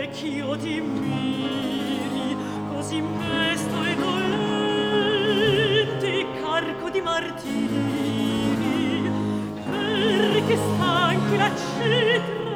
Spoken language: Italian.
ch'io ti miri, così mesto e dolente, carco di martiri, perché stanchi l'accetta